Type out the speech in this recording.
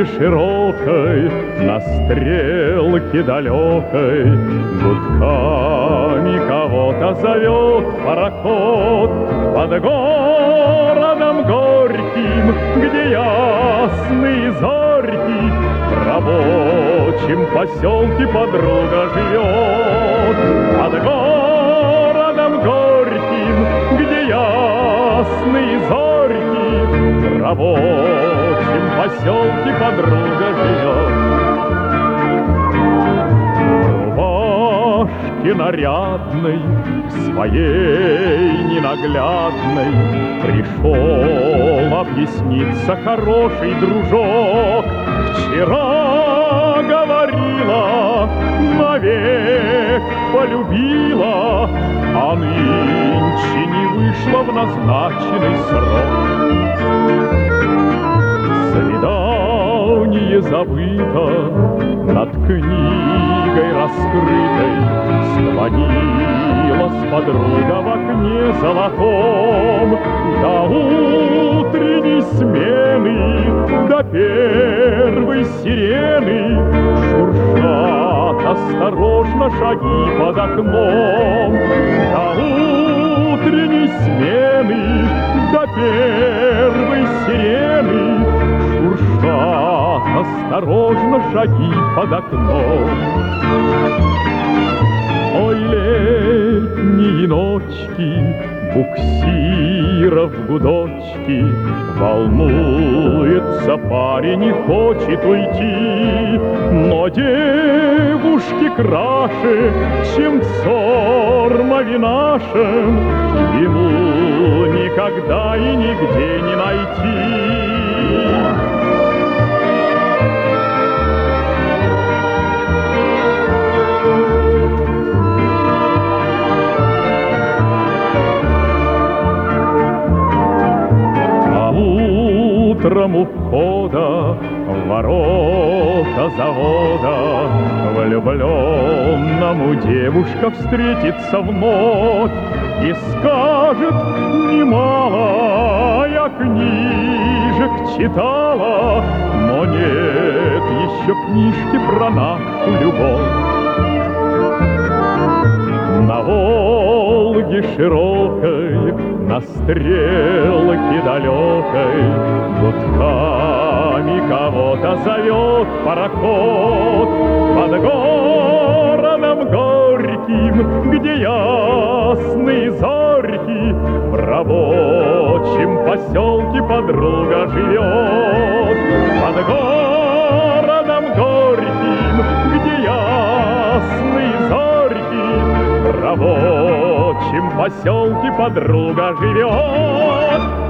широкой, на стрелке далекой, гудками кого-то зовет пароход. Под городом горьким, где ясные зорьки, в рабочем поселке подруга живет. Под городом горьким, где ясные зорьки, в рабочем поселке подруга живет. Рубашке нарядной, своей ненаглядной, пришел объясниться хороший дружок. Вчера говорила, навек полюбила, а нынче не вышла в назначенный срок. Свидание забыто, над книгой раскрытой склонилась подруга в окне золотом. До утренней смены, до первой сирены шуршат осторожно шаги под окном. До утренней смены, до первой сирены шуршат осторожно шаги под окном. Ой, летние ночки, буксиров гудочки, волнуется парень и хочет уйти, но девушки краше, чем в Сормове нашем, ему никогда и нигде не найти. Утром у входа в ворота завода влюбленному девушка встретится вновь и скажет: немало я книжек читала, но нет еще книжки про нашу любовь. На Волге широкой, на стрелке далекой, гудками кого-то зовет пароход. Под городом горьким, где ясные зорьки, в рабочем поселке подруга живет. Под городом горьким, где ясные зорьки, в рабочем поселке подруга живет.